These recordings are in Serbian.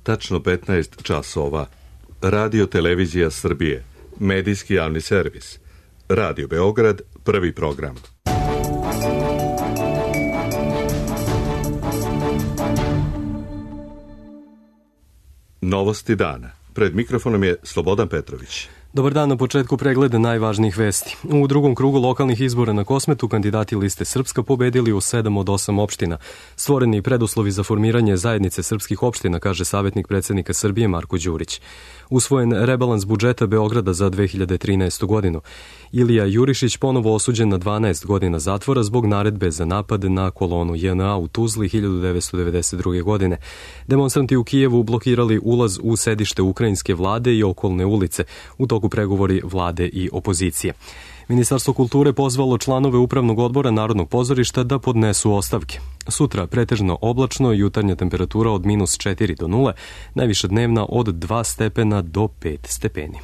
tačno 15 časova. Radio Televizija Srbije, medijski javni servis. Radio Beograd, prvi program. Novosti dana. Pred mikrofonom je Slobodan Petrović. Dobar dan, na početku pregleda najvažnijih vesti. U drugom krugu lokalnih izbora na Kosmetu kandidati liste Srpska pobedili u 7 od 8 opština. Stvoreni preduslovi za formiranje zajednice srpskih opština, kaže savjetnik predsjednika Srbije Marko Đurić. Usvojen rebalans budžeta Beograda za 2013. godinu. Ilija Jurišić ponovo osuđen na 12 godina zatvora zbog naredbe za napad na kolonu JNA u Tuzli 1992. godine. Demonstranti u Kijevu blokirali ulaz u sedište ukrajinske vlade i okolne ulice u toku pregovori vlade i opozicije. Ministarstvo kulture pozvalo članove Upravnog odbora Narodnog pozorišta da podnesu ostavke. Sutra pretežno oblačno, jutarnja temperatura od -4 do 0, najviša dnevna od 2 stepena do 5 stepeni.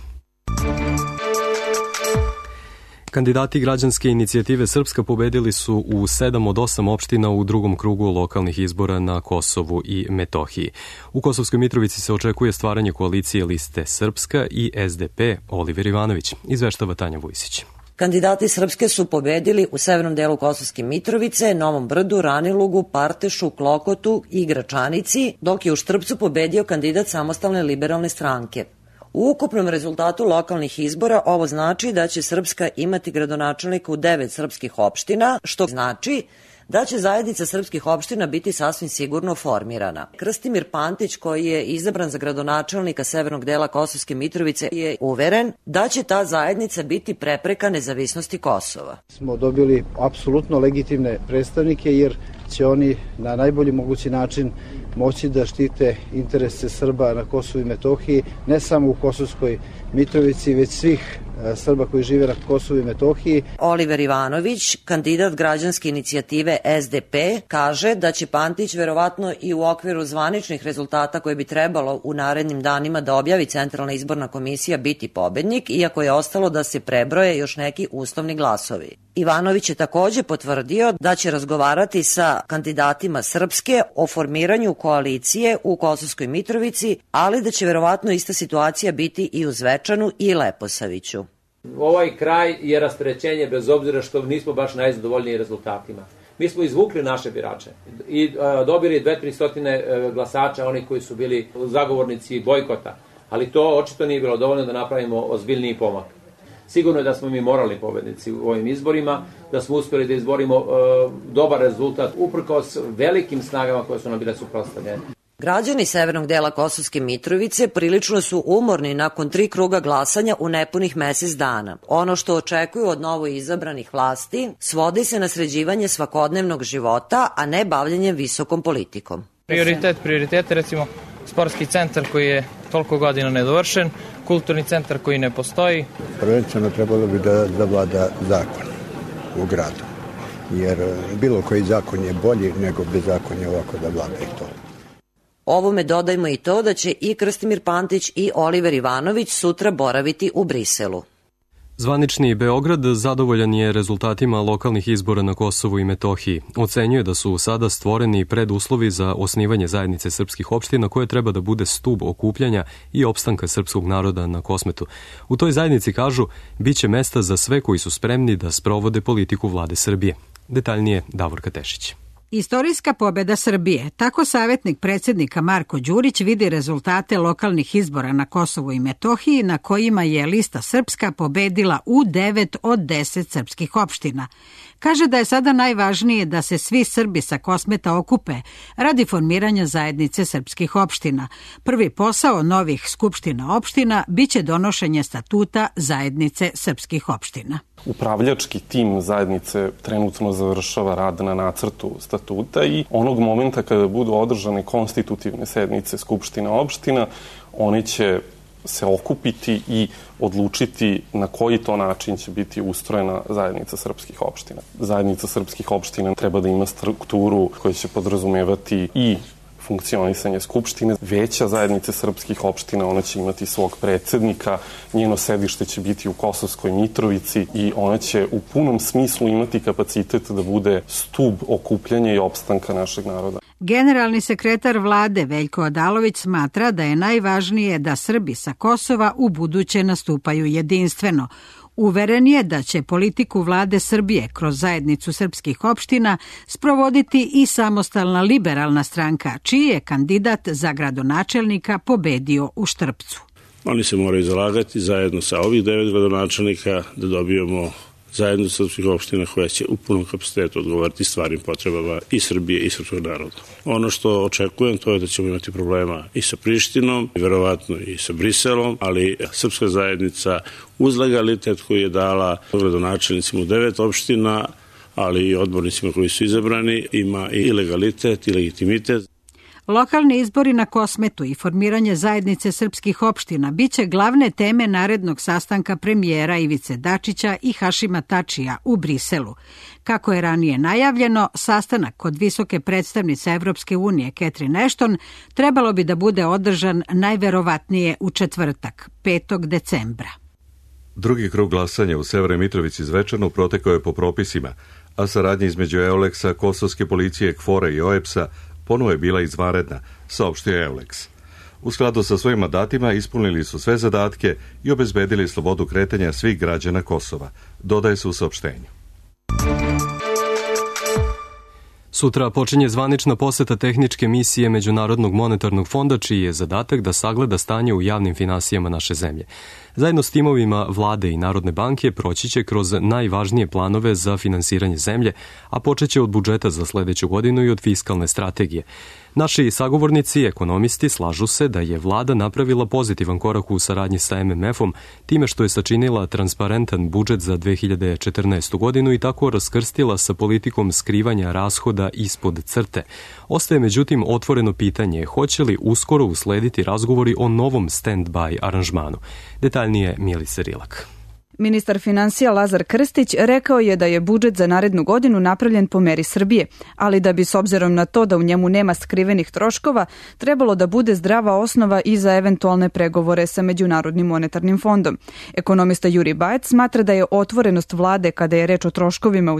Kandidati građanske inicijative Srpska pobedili su u 7 od 8 opština u drugom krugu lokalnih izbora na Kosovu i Metohiji. U Kosovskoj Mitrovici se očekuje stvaranje koalicije liste Srpska i SDP Oliver Ivanović, izveštava Tanja Vujsić. Kandidati Srpske su pobedili u severnom delu Kosovske Mitrovice, Novom Brdu, Ranilugu, Partešu, Klokotu i Gračanici, dok je u Štrpcu pobedio kandidat Samostalne liberalne stranke. U ukupnom rezultatu lokalnih izbora ovo znači da će Srpska imati gradonačelnika u 9 srpskih opština, što znači da će zajednica srpskih opština biti sasvim sigurno formirana. Krstimir Pantić, koji je izabran za gradonačelnika severnog dela Kosovske Mitrovice, je uveren da će ta zajednica biti prepreka nezavisnosti Kosova. Smo dobili apsolutno legitimne predstavnike jer će oni na najbolji mogući način moći da štite interese Srba na Kosovu i Metohiji, ne samo u Kosovskoj Mitrovici, već svih Srba koji žive na Kosovu i Metohiji. Oliver Ivanović, kandidat građanske inicijative SDP, kaže da će Pantić verovatno i u okviru zvaničnih rezultata koje bi trebalo u narednim danima da objavi Centralna izborna komisija biti pobednik, iako je ostalo da se prebroje još neki uslovni glasovi. Ivanović je takođe potvrdio da će razgovarati sa kandidatima Srpske o formiranju koalicije u Kosovskoj Mitrovici, ali da će verovatno ista situacija biti i u Zvečanu i Leposaviću. Ovaj kraj je rasterećenje bez obzira što nismo baš najzadovoljniji rezultatima. Mi smo izvukli naše birače i dobili 200-300 glasača, oni koji su bili zagovornici bojkota, ali to očito nije bilo dovoljno da napravimo ozbiljniji pomak. Sigurno je da smo mi moralni pobednici u ovim izborima, da smo uspjeli da izborimo dobar rezultat uprkos velikim snagama koje su nam bile suprotstavljene. Građani severnog dela Kosovske Mitrovice prilično su umorni nakon 3 kruga glasanja u nepunih mesec dana. Ono što očekuju od novo izabranih vlasti svodi se na sređivanje svakodnevnog života, a ne bavljenjem visokom politikom. Prioritet, recimo sportski centar koji je toliko godina nedovršen, kulturni centar koji ne postoji. Prvenstveno trebalo bi da vlada zakon u gradu, jer bilo koji zakon je bolji nego bez zakonja ovako da vlada i to. Ovome dodajmo i to da će i Krstimir Pantić i Oliver Ivanović sutra boraviti u Briselu. Zvanični Beograd zadovoljan je rezultatima lokalnih izbora na Kosovu i Metohiji. Ocenjuje da su sada stvoreni preduslovi za osnivanje zajednice srpskih opština koje treba da bude stub okupljanja i opstanka srpskog naroda na Kosmetu. U toj zajednici, kažu, biće mesta za sve koji su spremni da sprovode politiku vlade Srbije. Detaljnije Davorka Tešić. Istorijska pobeda Srbije, tako savjetnik predsjednika Marko Đurić vidi rezultate lokalnih izbora na Kosovu i Metohiji na kojima je lista Srpska pobedila u 9 od 10 srpskih opština. Kaže da je sada najvažnije da se svi Srbi sa Kosmeta okupe radi formiranja zajednice srpskih opština. Prvi posao novih skupština opština biće donošenje statuta zajednice srpskih opština. Upravljački tim zajednice trenutno završava rad na nacrtu statuta i onog momenta kada budu održane konstitutivne sednice skupština opština, one će se okupiti i odlučiti na koji to način će biti ustrojena zajednica srpskih opština. Zajednica srpskih opština treba da ima strukturu koja će podrazumevati i funkcionisanje skupštine. Veća zajednice srpskih opština, ona će imati svog predsednika, njeno sedište će biti u Kosovskoj Mitrovici i ona će u punom smislu imati kapacitet da bude stub okupljanja i opstanka našeg naroda. Generalni sekretar vlade Veljko Odalović smatra da je najvažnije da Srbi sa Kosova u buduće nastupaju jedinstveno. Uveren je da će politiku vlade Srbije kroz zajednicu srpskih opština sprovoditi i samostalna liberalna stranka, čiji je kandidat za gradonačelnika pobedio u Štrpcu. Oni se moraju zalagati zajedno sa ovih 9 gradonačelnika da dobijemo zajednicu srpskih opština koja će u punom kapacitetu odgovoriti stvarnim potrebama i Srbije i srpskog naroda. Ono što očekujem to je da ćemo imati problema i sa Prištinom, i verovatno i sa Briselom, ali srpska zajednica uz legalitet koji je dala gradonačelnicima u 9 opština, ali i odbornicima koji su izabrani, ima i legalitet i legitimitet. Lokalni izbori na Kosmetu i formiranje zajednice srpskih opština biće glavne teme narednog sastanka premijera Ivice Dačića i Hašima Tačija u Briselu. Kako je ranije najavljeno, sastanak kod visoke predstavnice Evropske unije Catherine Ashton trebalo bi da bude održan najverovatnije u četvrtak, 5. decembra. Drugi krug glasanja u Severnoj Mitrovici Zvečanu protekao je po propisima, a saradnja između EOLEX-a, Kosovske policije, KFOR-a i OEBS-a ponovo je bila izvanredna, saopštio EOLEX. U skladu sa svojim mandatima ispunili su sve zadatke i obezbedili slobodu kretanja svih građana Kosova, dodaje se u saopštenju. Sutra počinje zvanična poseta tehničke misije Međunarodnog monetarnog fonda, čiji je zadatak da sagleda stanje u javnim finansijama naše zemlje. Zajedno s timovima vlade i Narodne banke proći će kroz najvažnije planove za finansiranje zemlje, a počeće od budžeta za sledeću godinu i od fiskalne strategije. Naši sagovornici, ekonomisti, slažu se da je vlada napravila pozitivan korak u saradnji sa MMF-om time što je sačinila transparentan budžet za 2014. godinu i tako raskrstila sa politikom skrivanja rashoda ispod crte. Ostaje međutim otvoreno pitanje hoće li uskoro uslediti razgovori o novom stand-by aranžmanu. Detaljnije Milica Rilak. Ministar finansija Lazar Krstić rekao je da je budžet za narednu godinu napravljen po meri Srbije, ali da bi s obzirom na to da u njemu nema skrivenih troškova, trebalo da bude zdrava osnova i za eventualne pregovore sa Međunarodnim monetarnim fondom. Ekonomista Juri Bajec smatra da je otvorenost vlade kada je reč o troškovima u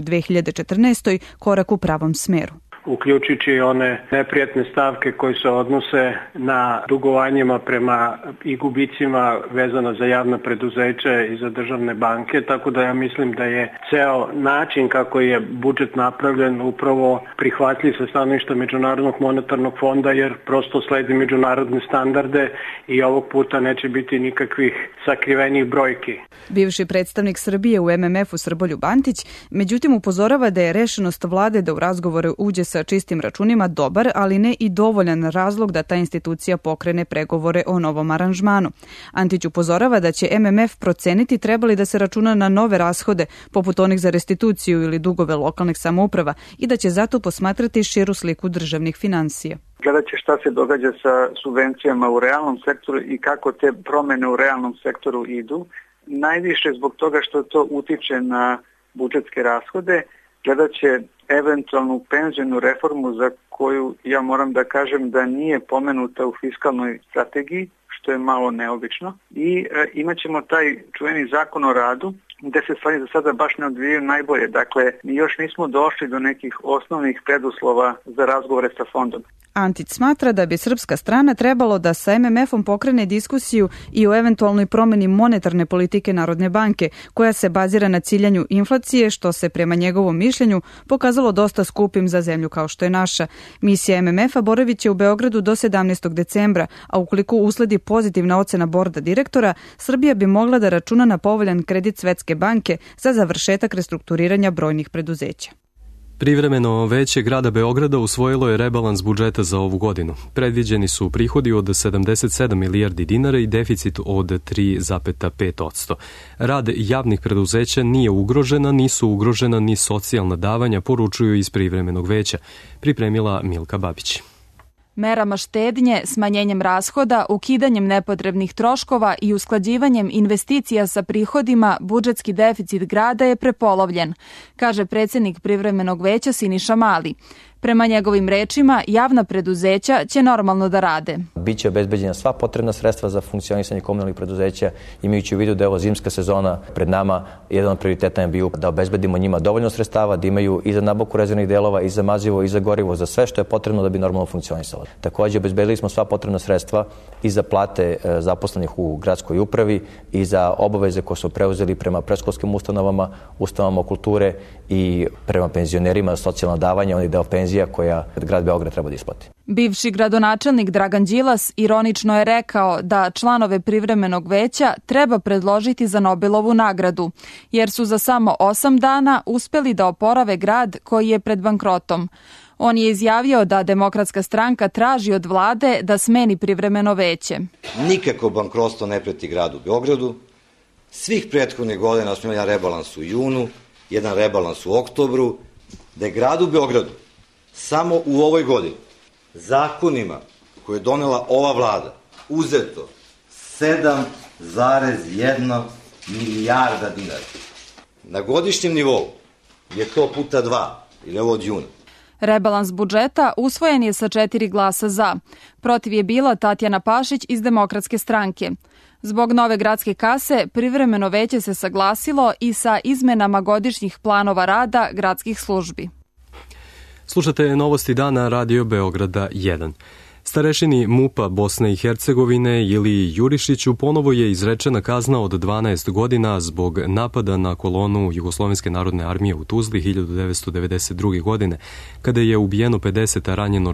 2014. korak u pravom smeru. Uključujući one neprijatne stavke koje se odnose na dugovanjima prema i gubicima vezano za javna preduzeća i za državne banke, tako da ja mislim da je ceo način kako je budžet napravljen upravo prihvatljiv sa stanovišta Međunarodnog monetarnog fonda, jer prosto sledi međunarodne standarde i ovog puta neće biti nikakvih sakrivenih brojki. Bivši predstavnik Srbije u MMF-u Srboljub Antić, međutim upozorava da je rešenost vlade da u razgovore uđe sa čistim računima dobar, ali ne i dovoljan razlog da ta institucija pokrene pregovore o novom aranžmanu. Antić upozorava da će MMF proceniti trebali da se računa na nove rashode, poput onih za restituciju ili dugove lokalnih samouprava, i da će zato posmatrati širu sliku državnih finansija. Gledat će šta se događa sa subvencijama u realnom sektoru i kako te promene u realnom sektoru idu. Najviše zbog toga što to utiče na budžetske rashode, gledat će eventualnu penzijnu reformu za koju ja moram da kažem da nije pomenuta u fiskalnoj strategiji, što je malo neobično. I imat ćemo taj čuveni zakon o radu, gde se stvari za sada baš ne odvijaju najbolje. Dakle, mi još nismo došli do nekih osnovnih preduslova za razgovore sa fondom. Antić smatra da bi srpska strana trebalo da sa MMF-om pokrene diskusiju i o eventualnoj promeni monetarne politike Narodne banke, koja se bazira na ciljanju inflacije, što se prema njegovom mišljenju pokazalo dosta skupim za zemlju kao što je naša. Misija MMF-a boravit će u Beogradu do 17. decembra, a ukoliko usledi pozitivna ocena borda direktora, Srbija bi mogla da računa na povoljan kredit Svetske banke za završetak restrukturiranja brojnih preduzeća. Privremeno veće grada Beograda usvojilo je rebalans budžeta za ovu godinu. Predviđeni su prihodi od 77 milijardi dinara i deficit od 3,5%. Rad javnih preduzeća nije ugrožena, nisu ugrožena ni socijalna davanja, poručuju iz privremenog veća, pripremila Milka Babić. Merama štednje, smanjenjem rashoda, ukidanjem nepotrebnih troškova i usklađivanjem investicija sa prihodima, budžetski deficit grada je prepolovljen, kaže predsjednik privremenog veća Siniša Mali. Prema njegovim rečima, javna preduzeća će normalno da rade. Biće obezbeđena sva potrebna sredstva za funkcionisanje komunalnih preduzeća, imajući u vidu da je ovo zimska sezona pred nama. Jedan od prioriteta je bio da obezbedimo njima dovoljno sredstava, da imaju i za nabavku rezervnih delova, i za mazivo, i za gorivo, za sve što je potrebno da bi normalno funkcionisalo. Takođe, obezbedili smo sva potrebna sredstva i za plate zaposlenih u gradskoj upravi i za obaveze koje su preuzeli prema predškolskim ustanovama, ustanovama kulture i prema penzionerima, socijalna davanja, onaj deo penzija koja grad Beograd treba da isplati. Bivši gradonačelnik Dragan Đilas ironično je rekao da članove privremenog veća treba predložiti za Nobelovu nagradu, jer su za samo 8 dana uspeli da oporave grad koji je pred bankrotom. On je izjavio da Demokratska stranka traži od vlade da smeni privremeno veće. Nikako bankrotstvo ne preti gradu Beogradu. Svih prethodnih godina smo imali jedan rebalans u junu, jedan rebalans u oktobru, da je gradu Beogradu samo u ovoj godini zakonima koje je donela ova vlada uzeto 7,1 milijarda dinara. Na godišnjem nivou je to puta 2, ili ovo od juna. Rebalans budžeta usvojen je sa 4 glasa za. Protiv je bila Tatjana Pašić iz Demokratske stranke. Zbog nove gradske kase, privremeno veće se saglasilo i sa izmenama godišnjih planova rada gradskih službi. Slušate novosti dana Radio Beograda 1. Starešini MUP-a Bosne i Hercegovine Iliji Jurišiću ponovo je izrečena kazna od 12 godina zbog napada na kolonu Jugoslovenske narodne armije u Tuzli 1992. godine, kada je ubijeno 50, a ranjeno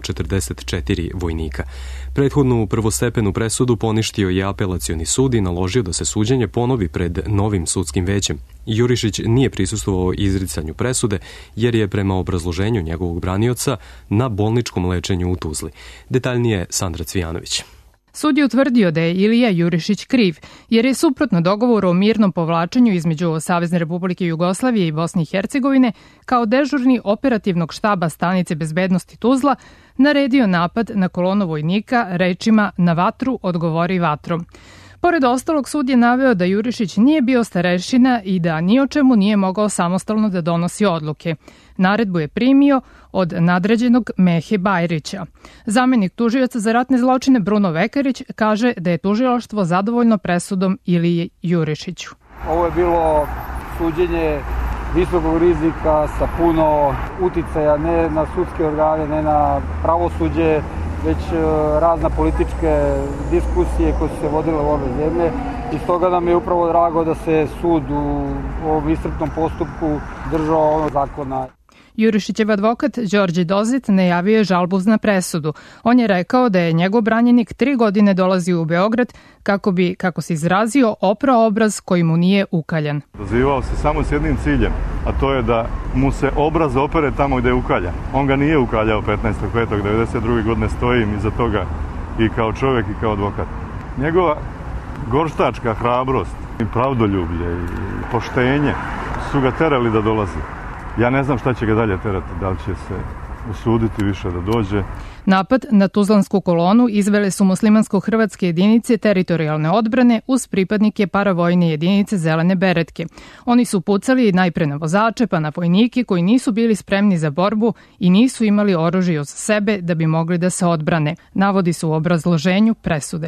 44 vojnika. Prethodnu prvostepenu presudu poništio je apelacioni sud i naložio da se suđenje ponovi pred novim sudskim većem. Jurišić nije prisustvovao izricanju presude jer je prema obrazloženju njegovog branioca na bolničkom lečenju u Tuzli. Detaljnije Sandra Cvijanović. Sud je utvrdio da je Ilija Jurišić kriv, jer je suprotno dogovoru o mirnom povlačenju između Savezne Republike Jugoslavije i Bosne i Hercegovine kao dežurni operativnog štaba stanice bezbednosti Tuzla naredio napad na kolonu vojnika rečima "na vatru odgovori vatrom". Pored ostalog, sud je naveo da Jurišić nije bio starešina i da ni o čemu nije mogao samostalno da donosi odluke. Naredbu je primio od nadređenog Mehe Bajrića. Zamenik tužioca za ratne zločine Bruno Vekarić kaže da je tužilaštvo zadovoljno presudom Iliji Jurišiću. Ovo je bilo suđenje visokog rizika sa puno uticaja, ne na sudske organe, ne na pravosuđe, već razna političke diskusije koje su se vodile u ove zemlje. I stoga nam je upravo drago da se sud u ovom iscrpnom postupku držao ono zakona. Jurišićev advokat Đorđe Dozit najavio je žalbu na presudu. On je rekao da je njegov branjenik 3 godine dolazio u Beograd kako bi, kako se izrazio, oprao obraz koji mu nije ukaljan. Dozivao se samo s jednim ciljem, a to je da mu se obraz opere tamo gde je ukaljan. On ga nije ukaljao 15.5.1992. godine, stojim iza toga i kao čovjek i kao advokat. Njegova gorštačka hrabrost i pravdoljublje i poštenje su ga terali da dolazi. Ja ne znam šta će ga dalje terati, da li će se usuditi više da dođe. Napad na tuzlansku kolonu izvele su muslimansko-hrvatske jedinice teritorijalne odbrane uz pripadnike paravojne jedinice Zelene beretke. Oni su pucali najpre na vozače pa na vojnike koji nisu bili spremni za borbu i nisu imali oružje uz sebe da bi mogli da se odbrane, navodi se u obrazloženju presude.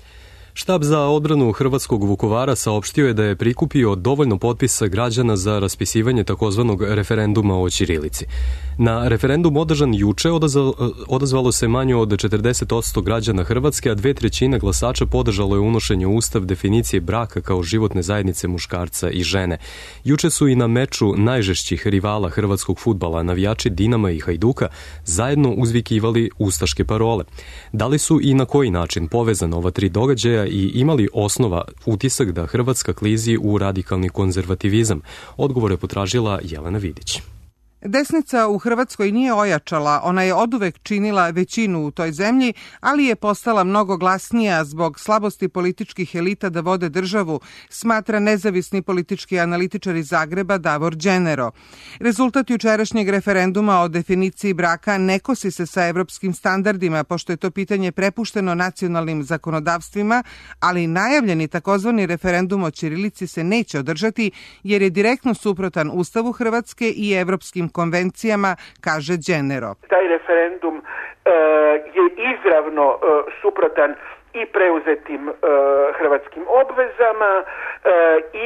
Štab za odbranu hrvatskog Vukovara saopštio je da je prikupio dovoljno potpisa građana za raspisivanje takozvanog referenduma o ćirilici. Na referendum održan juče odazvalo se manje od 40% građana Hrvatske, a 2/3 glasača podržalo je unošenje u Ustav definicije braka kao životne zajednice muškarca i žene. Juče su i na meču najžešćih rivala hrvatskog fudbala, navijači Dinama i Hajduka, zajedno uzvikivali ustaške parole. Da li su i na koji način povezana ova 3 događaja i imali osnova utisak da Hrvatska klizi u radikalni konzervativizam? Odgovor je potražila Jelena Vidić. Desnica u Hrvatskoj nije ojačala, ona je oduvek činila većinu u toj zemlji, ali je postala mnogo glasnija zbog slabosti političkih elita da vode državu, smatra nezavisni politički analitičar iz Zagreba Davor Đenero. Rezultat jučerašnjeg referenduma o definiciji braka ne kosi se sa evropskim standardima, pošto je to pitanje prepušteno nacionalnim zakonodavstvima, ali najavljeni takozvani referendum o ćirilici se neće održati jer je direktno suprotan Ustavu Hrvatske i evropskim konvencijama, kaže Đenero. Taj referendum je izravno suprotan i preuzetim hrvatskim obvezama i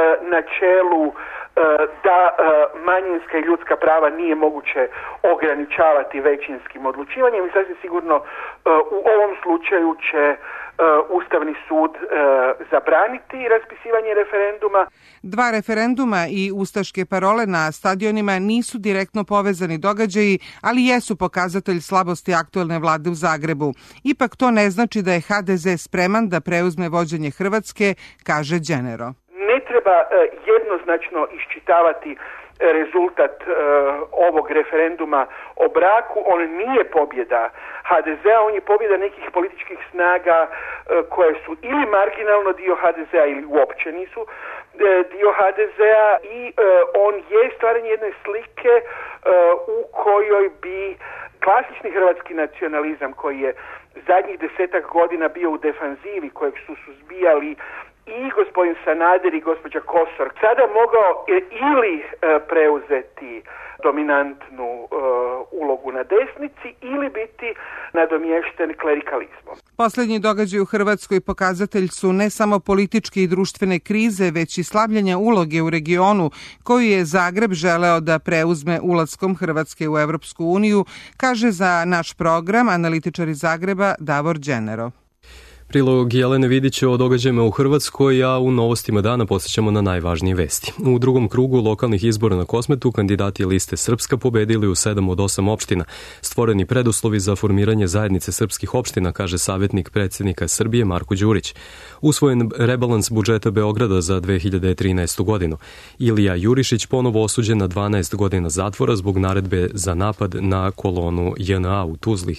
načelu da manjinska i ljudska prava nije moguće ograničavati većinskim odlučivanjem i sasvim sigurno u ovom slučaju će Ustavni sud zabraniti raspisivanje referenduma. Dva referenduma i ustaške parole na stadionima nisu direktno povezani događaji, ali jesu pokazatelj slabosti aktuelne vlade u Zagrebu. Ipak to ne znači da je HDZ spreman da preuzme vođenje Hrvatske, kaže Đenero. Ne treba jednoznačno iščitavati rezultat ovog referenduma o braku. On nije pobjeda HDZ-a, on je pobjeda nekih političkih snaga koje su ili marginalno dio HDZ-a ili uopće nisu dio HDZ-a i on je stvaranje jedne slike u kojoj bi klasični hrvatski nacionalizam koji je zadnjih 10 godina bio u defanzivi, kojeg su suzbijali i gospodin Sanader i gospođa Kosor, sada mogao ili preuzeti dominantnu ulogu na desnici ili biti nadomješten klerikalizmom. Poslednji događaj u Hrvatskoj pokazatelj su ne samo političke i društvene krize, već i slabljenja uloge u regionu koju je Zagreb želeo da preuzme ulaskom Hrvatske u Evropsku uniju, kaže za naš program analitičar iz Zagreba Davor Đenero. Prilog Jelene Vidića o događajima u Hrvatskoj, a u novostima dana posjećamo na najvažnije vesti. U drugom krugu lokalnih izbora na Kosmetu kandidati liste Srpska pobedili u 7 od 8 opština. Stvoreni preduslovi za formiranje zajednice srpskih opština, kaže savjetnik predsjednika Srbije Marko Đurić. Usvojen rebalans budžeta Beograda za 2013. godinu. Ilija Jurišić ponovo osuđen na 12 godina zatvora zbog naredbe za napad na kolonu JNA u Tuzli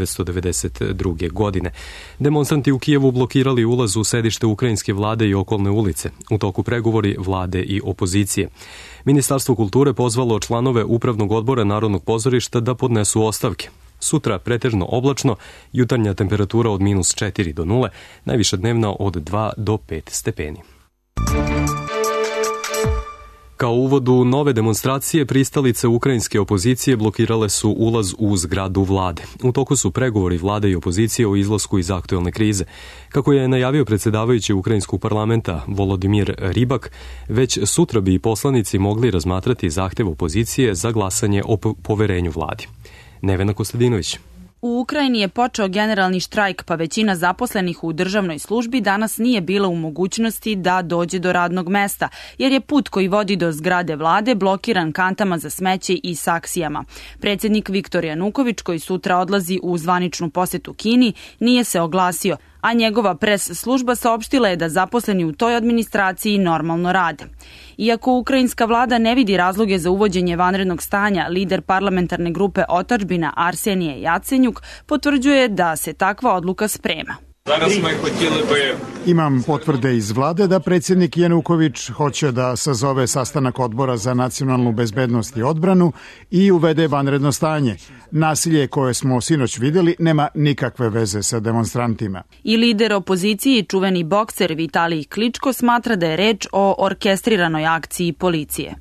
1992. godine. Demonstranti u Kijevu blokirali ulaz u sedište ukrajinske vlade i okolne ulice. U toku pregovori vlade i opozicije. Ministarstvo kulture pozvalo članove Upravnog odbora Narodnog pozorišta da podnesu ostavke. Sutra pretežno oblačno, jutarnja temperatura od -4 do 0, najviša dnevna od 2 do 5 stepeni. Kao uvod u nove demonstracije, pristalice ukrajinske opozicije blokirale su ulaz u zgradu vlade. U toku su pregovori vlade i opozicije o izlasku iz aktuelne krize. Kako je najavio predsjedavajući ukrajinskog parlamenta Volodimir Ribak, već sutra bi poslanici mogli razmatrati zahtev opozicije za glasanje o poverenju vladi. Nevena Kostadinović. U Ukrajini je počeo generalni štrajk, pa većina zaposlenih u državnoj službi danas nije bila u mogućnosti da dođe do radnog mesta, jer je put koji vodi do zgrade vlade blokiran kantama za smeće i saksijama. Predsjednik Viktor Januković, koji sutra odlazi u zvaničnu posetu Kini, nije se oglasio, a njegova pres služba saopštila je da zaposleni u toj administraciji normalno rade. Iako ukrajinska vlada ne vidi razloge za uvođenje vanrednog stanja, lider parlamentarne grupe Otadžbina Arsenije Jacenjuk potvrđuje da se takva odluka sprema. Imam potvrde iz vlade da predsjednik Januković hoće da sazove sastanak odbora za nacionalnu bezbednost i odbranu i uvede vanredno stanje. Nasilje koje smo sinoć vidjeli nema nikakve veze sa demonstrantima. I lider opozicije, čuveni bokser Vitalij Kličko, smatra da je reč o orkestriranoj akciji policije.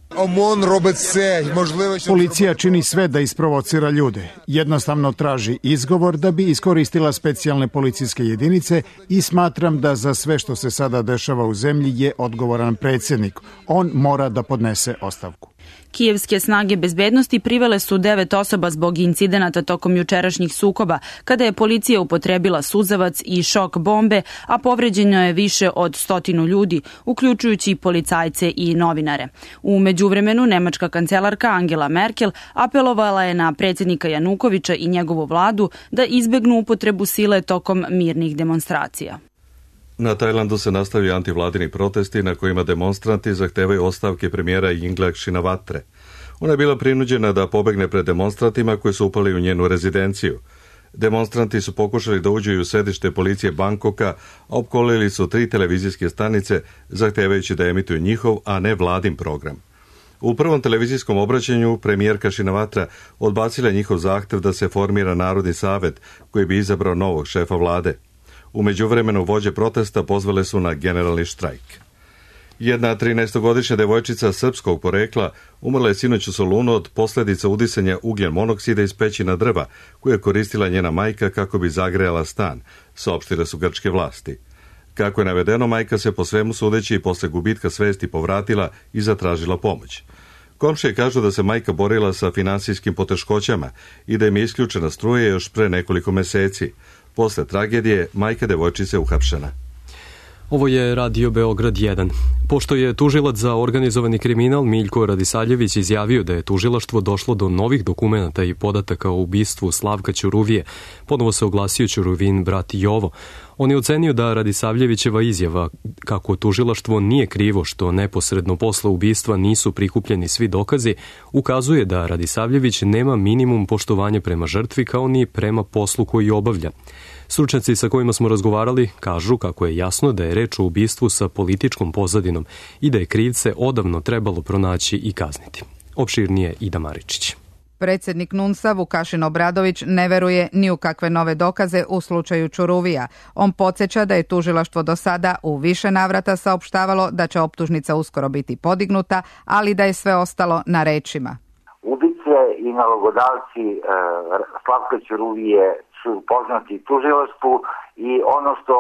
Policija čini sve da isprovocira ljude. Jednostavno traži izgovor da bi iskoristila specijalne policijske jedinice i smatram da za sve što se sada dešava u zemlji je odgovoran predsjednik. On mora da podnese ostavku. Kijevske snage bezbednosti privele su 9 osoba zbog incidenata tokom jučerašnjih sukoba, kada je policija upotrebila suzavac i šok bombe, a povređeno je više od 100 ljudi, uključujući policajce i novinare. U međuvremenu, nemačka kancelarka Angela Merkel apelovala je na predsjednika Janukovića i njegovu vladu da izbegnu upotrebu sile tokom mirnih demonstracija. Na Tajlandu se nastavio antivladini protesti na kojima demonstranti zahtevaju ostavke premijera Yingluck Shinawatre. Ona je bila prinuđena da pobegne pred demonstrantima koji su upali u njenu rezidenciju. Demonstranti su pokušali da uđu u sedište policije Bangkoka, a opkolili su 3 televizijske stanice zahtevajući da emituju njihov, a ne vladin program. U prvom televizijskom obraćanju premijerka Shinawatra odbacila njihov zahtev da se formira Narodni savet koji bi izabrao novog šefa vlade. U međuvremenu vođe protesta pozvale su na generalni štrajk. Jedna 13-godišnja devojčica srpskog porekla umrla je sinoć u Solunu od posljedica udisanja ugljen monoksida iz pećina drva, koju je koristila njena majka kako bi zagrejala stan, saopštile su grčke vlasti. Kako je navedeno, majka se po svemu sudeći i posle gubitka svesti povratila i zatražila pomoć. Komšije kažu da se majka borila sa finansijskim poteškoćama i da im je isključena struja još pre nekoliko meseci. Posle tragedije, majka devojčice uhapšena. Ovo je Radio Beograd 1. Pošto je tužilac za organizovani kriminal Miljko Radisavljević izjavio da je tužilaštvo došlo do novih dokumenata i podataka o ubistvu Slavka Ćuruvije, ponovo se oglasio Ćuruvin brat Jovo. On je ocenio da Radisavljevićeva izjava kako tužilaštvo nije krivo što neposredno posle ubistva nisu prikupljeni svi dokazi, ukazuje da Radisavljević nema minimum poštovanja prema žrtvi kao ni prema poslu koji obavlja. Stručnjaci sa kojima smo razgovarali kažu kako je jasno da je reč o ubistvu sa političkom pozadinom i da je krivce odavno trebalo pronaći i kazniti. Opširnije Ida Maričić. Predsjednik NUNS-a Vukašin Obradović ne veruje ni u kakve nove dokaze u slučaju Ćuruvija. On podsjeća da je tužilaštvo do sada u više navrata saopštavalo da će optužnica uskoro biti podignuta, ali da je sve ostalo na rečima. Ubice i nalogodavci Slavka Ćuruvije su poznati tužilaštvu i ono što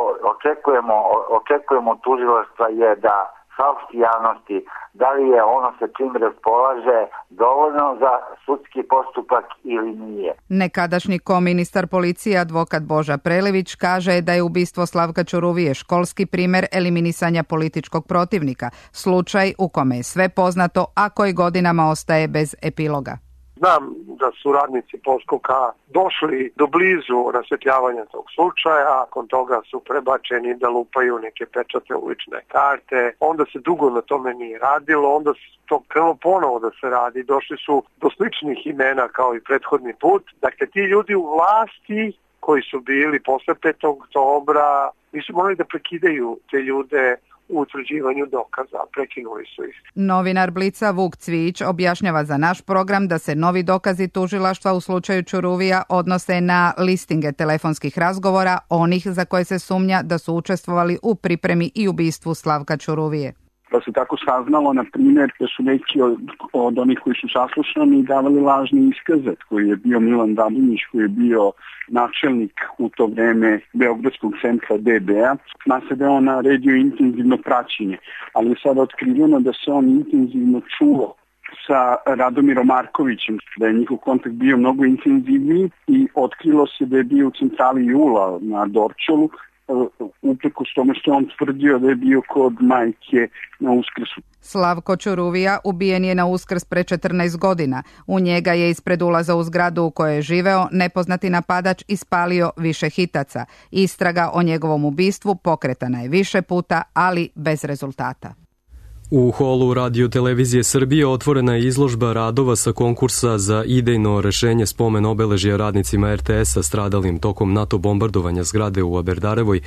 očekujemo od tužilaštva je da saopšti javnosti da li je ono sa čim raspolaže dovoljno za sudski postupak ili nije. Nekadašnji koministar policije advokat Boža Prelević kaže da je ubistvo Slavka Ćuruvije školski primer eliminisanja političkog protivnika, slučaj u kome je sve poznato, a koji godinama ostaje bez epiloga. Znam da su radnici Poskoka došli do blizu rasvetljavanja tog slučaja, nakon toga su prebačeni da lupaju neke pečate ulične karte, onda se dugo na tome nije radilo, onda se to krenulo ponovo da se radi, došli su do sličnih imena kao i prethodni put. Dakle, ti ljudi u vlasti koji su bili posle 5. oktobra nisu morali da prekidaju te ljude u utvrđivanju dokaza, prekinuli su ih. Novinar Blica Vuk Cvijić objašnjava za naš program da se novi dokazi tužilaštva u slučaju Ćuruvija odnose na listinge telefonskih razgovora onih za koje se sumnja da su učestvovali u pripremi i ubistvu Slavka Ćuruvije. Pa se tako saznalo, na primjer, da su neki od onih koji su saslušani davali lažne iskaze, koji je bio Milan Dabunić, koji je bio načelnik u to vreme Beogradskog centra DB-a. Zna se da je on naredio intenzivno praćenje, ali je sada otkriveno da se on intenzivno čuo sa Radomirom Markovićem, da je njihov kontakt bio mnogo intenzivniji i otkrilo se da je bio u centrali Jula na Dorčolu, uprkos tome što on tvrdio da je bio kod majke na Uskrsu. Slavko Ćuruvija ubijen je na Uskrs pre 14 godina. U njega je ispred ulaza u zgradu u kojoj je živeo nepoznati napadač ispalio više hitaca. Istraga o njegovom ubistvu pokretana je više puta, ali bez rezultata. U holu Radio Televizije Srbije otvorena je izložba radova sa konkursa za idejno rešenje spomen obeležja radnicima RTS-a stradalim tokom NATO bombardovanja zgrade u Aberdarevoj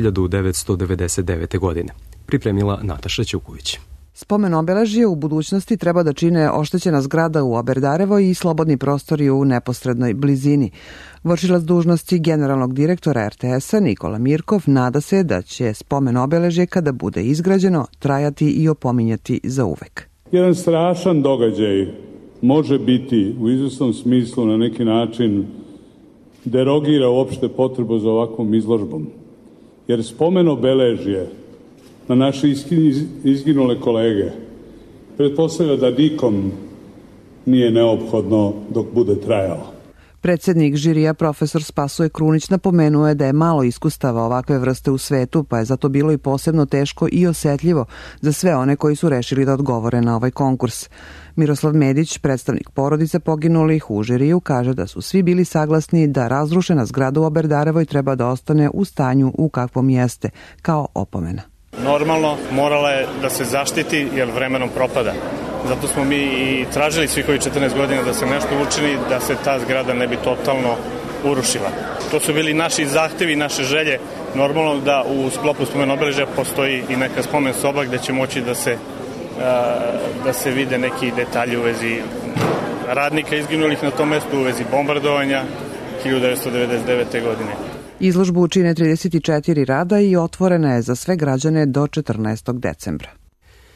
1999. godine. Pripremila Nataša Ćuković. Spomen obeležje u budućnosti treba da čine oštećena zgrada u Aberdarevoj i slobodni prostori u neposrednoj blizini. Vršilac dužnosti generalnog direktora RTS-a Nikola Mirkov nada se da će spomen obeležje kada bude izgrađeno trajati i opominjati za uvek. Jedan strašan događaj može biti u izvesnom smislu na neki način derogira uopšte potrebu za ovakvom izložbom. Jer spomen obeležje na naše izginule kolege pretpostavlja da nikom nije neophodno dok bude trajalo. Predsednik žirija profesor Spasoje Krunić napomenuo je da je malo iskustava ovakve vrste u svetu, pa je zato bilo i posebno teško i osetljivo za sve one koji su rešili da odgovore na ovaj konkurs. Miroslav Medić, predstavnik porodice poginulih u žiriju, kaže da su svi bili saglasni da razrušena zgrada u Aberdarevoj treba da ostane u stanju u kakvom jeste, kao opomena. Normalno, morala je da se zaštiti jer vremenom propada. Zato smo mi i tražili svih ovih 14 godina da se nešto učini, da se ta zgrada ne bi totalno urušila. To su bili naši zahtevi, naše želje. Normalno da u sklopu spomen obeležja postoji i neka spomen soba gde će moći da se vide neki detalji u vezi radnika izginulih na tom mestu, u vezi bombardovanja 1999. godine. Izložbu čine 34 rada i otvorena je za sve građane do 14. decembra.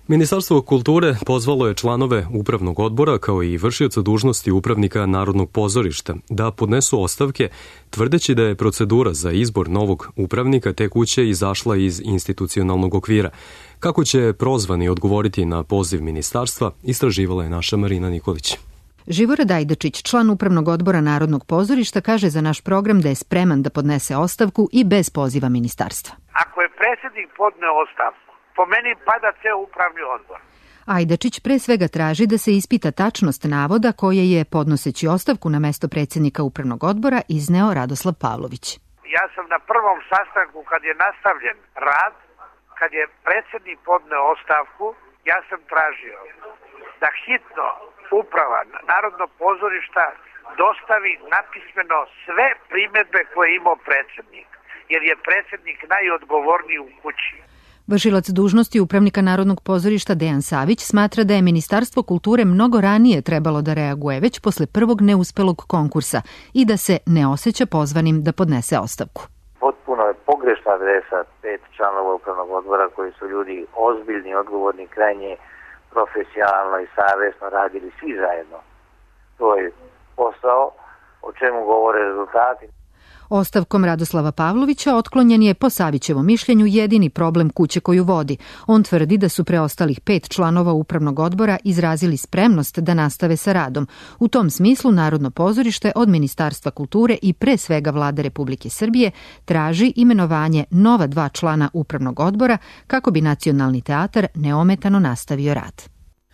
Ministarstvo kulture pozvalo je članove upravnog odbora kao i vršioca dužnosti upravnika Narodnog pozorišta da podnesu ostavke, tvrdeći da je procedura za izbor novog upravnika tekuće izašla iz institucionalnog okvira. Kako će prozvani odgovoriti na poziv ministarstva, istraživala je naša Marina Nikolić. Živorad Ajdačić, član upravnog odbora Narodnog pozorišta, kaže za naš program da je spreman da podnese ostavku i bez poziva ministarstva. Ako je predsjednik podneo ostavku, po meni pada ceo upravni odbor. Ajdačić pre svega traži da se ispita tačnost navoda koje je, podnoseći ostavku na mesto predsjednika upravnog odbora, izneo Radoslav Pavlović. Ja sam na prvom sastanku, kad je nastavljen rad, kad je predsjednik podneo ostavku, ja sam tražio da hitno uprava Narodnog pozorišta dostavi napismeno sve primedbe koje je imao predsjednik, jer je predsjednik najodgovorniji u kući. Vršilac dužnosti upravnika Narodnog pozorišta Dejan Savić smatra da je Ministarstvo kulture mnogo ranije trebalo da reaguje već posle prvog neuspelog konkursa i da se ne osjeća pozvanim da podnese ostavku. Potpuno je pogrešna adresa 5 članova upravnog odbora koji su ljudi ozbiljni, odgovorni, krajnje profesionalno i savjesno radili svi zajedno. To je posao o čemu govore rezultati. Ostavkom Radoslava Pavlovića otklonjen je, po Savićevom mišljenju, jedini problem kuće koju vodi. On tvrdi da su preostalih 5 članova upravnog odbora izrazili spremnost da nastave sa radom. U tom smislu Narodno pozorište od Ministarstva kulture i pre svega Vlade Republike Srbije traži imenovanje nova 2 člana upravnog odbora kako bi Nacionalni teatar neometano nastavio rad.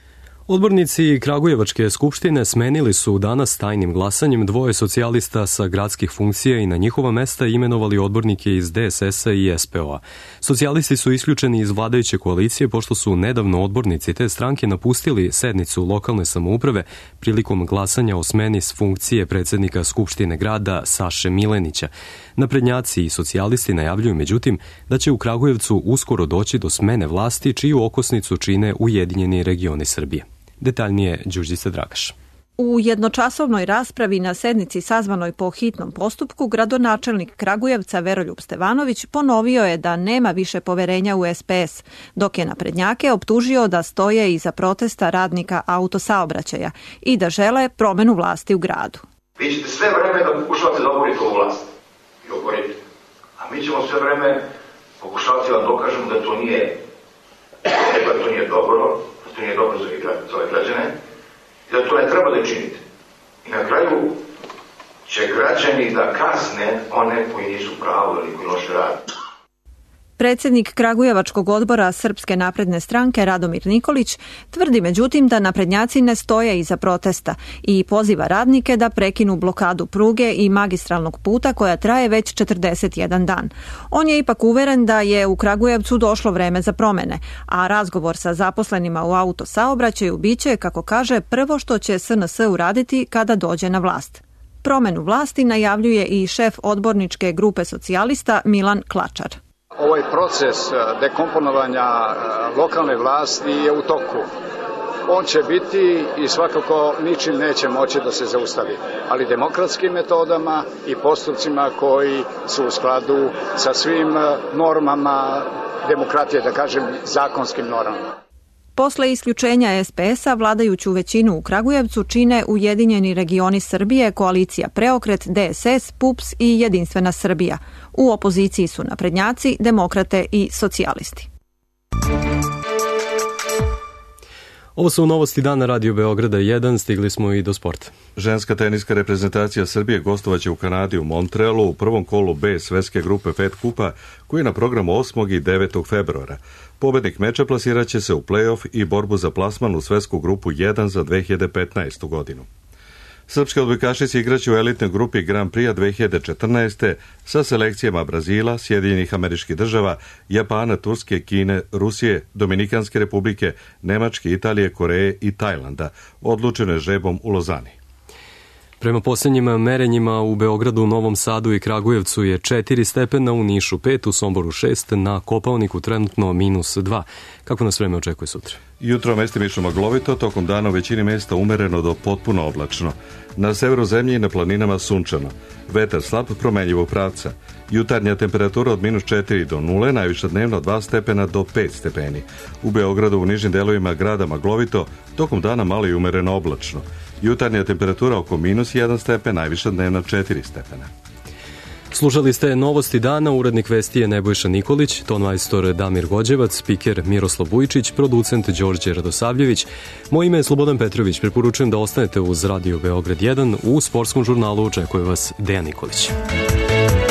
Odbornici Kragujevačke skupštine smenili su danas tajnim glasanjem 2 socijalista sa gradskih funkcija i na njihova mesta imenovali odbornike iz DSS-a i SPO-a. Socijalisti su isključeni iz vladajuće koalicije pošto su nedavno odbornici te stranke napustili sednicu lokalne samouprave prilikom glasanja o smeni s funkcije predsjednika Skupštine grada Saše Milenića. Naprednjaci i socijalisti najavljuju međutim da će u Kragujevcu uskoro doći do smene vlasti čiju okosnicu čine Ujedinjeni regioni Srbije. Detaljnije Đurđica Dragaš. U jednočasovnoj raspravi na sednici sazvanoj po hitnom postupku, gradonačelnik Kragujevca Veroljub Stevanović ponovio je da nema više poverenja u SPS, dok je naprednjake optužio da stoje iza protesta radnika autosaobraćaja i da žele promenu vlasti u gradu. Vi ćete sve vreme da pokušavate da oborite ovu vlast i oborite, a mi ćemo sve vreme pokušavati da vam dokažemo da to nije dobro, to nije dobro za ove građane i da to ne treba da činite. I na kraju će građani da kazne one koji nisu pravo ili koji loše rade. Predsjednik Kragujevačkog odbora Srpske napredne stranke Radomir Nikolić tvrdi međutim da naprednjaci ne stoje iza protesta i poziva radnike da prekinu blokadu pruge i magistralnog puta koja traje već 41 dan. On je ipak uveren da je u Kragujevcu došlo vreme za promene, a razgovor sa zaposlenima u autosaobraćaju biće, kako kaže, prvo što će SNS uraditi kada dođe na vlast. Promenu vlasti najavljuje i šef odborničke grupe socijalista Milan Klačar. Ovaj proces dekomponovanja lokalne vlasti je u toku. On će biti i svakako ničim neće moći da se zaustavi, ali demokratskim metodama i postupcima koji su u skladu sa svim normama demokratije, da kažem zakonskim normama. Posle isključenja SPS-a vladajuću većinu u Kragujevcu čine Ujedinjeni regioni Srbije, koalicija Preokret, DSS, PUPS i Jedinstvena Srbija. U opoziciji su naprednjaci, demokrate i socijalisti. Ovo su novosti dana Radio Beograda 1, stigli smo i do sporta. Ženska teniska reprezentacija Srbije gostovaće u Kanadi u Montrealu u prvom kolu B svetske grupe Fed Kupa koji je na programu 8. i 9. februara. Pobednik meča plasiraće se u play-off i borbu za plasman u svetsku grupu 1 za 2015. godinu. Srpske odbojkašice igraće u elitnoj grupi Grand Prix 2014. sa selekcijama Brazila, Sjedinjenih Američkih Država, Japana, Turske, Kine, Rusije, Dominikanske Republike, Nemačke, Italije, Koreje i Tajlanda. Odlučeno je žrebom u Lozani. Prema posljednjim merenjima u Beogradu, Novom Sadu i Kragujevcu je 4 stepena, u Nišu 5, u Somboru 6, na Kopaoniku trenutno -2. Kako nas vreme očekuje sutra? Jutro mestimično maglovito, tokom dana u većini mesta umereno do potpuno oblačno. Na severu zemlje i na planinama sunčano. Vetar slab promenljivog pravca. Jutarnja temperatura od -4 do 0, najviša dnevno 2 stepena do 5 stepeni. U Beogradu u nižim delovima grada maglovito, tokom dana malo i umereno oblačno. Jutarnja temperatura oko -1 stepen, najviša dnevna 4 stepena. Slušali ste Novosti dana, urednik vesti je Nebojša Nikolić, tonmajstor Damir Gođevac, spiker Miroslav Vujičić, producent Đorđe Radosavljević. Moje ime je Slobodan Petrović, preporučujem da ostanete uz Radio Beograd 1, u sportskom žurnalu očekuje vas Dejan Nikolić.